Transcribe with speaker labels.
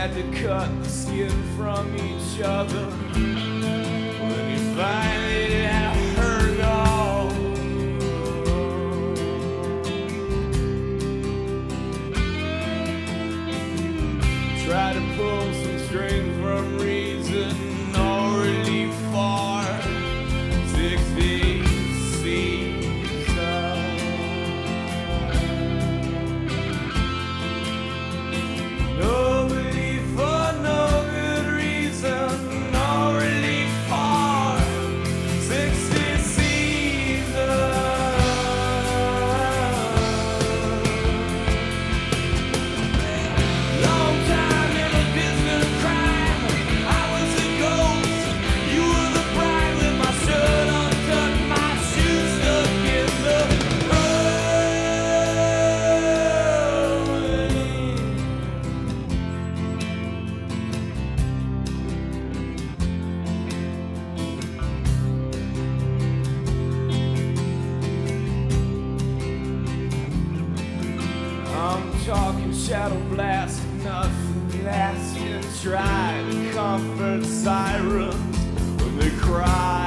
Speaker 1: had to cut the skin from each other. When you finally had heard all, try to pull some strings from reason, no relief for 60 seasons. No relief for no good reason, no relief for 60 seasons. Long time in a distant crime, I was a ghost, you were the bride, with my shirt uncut, my shoes stuck in the I'm talking shadow blast, nothing lasting. Try to comfort sirens when they cry.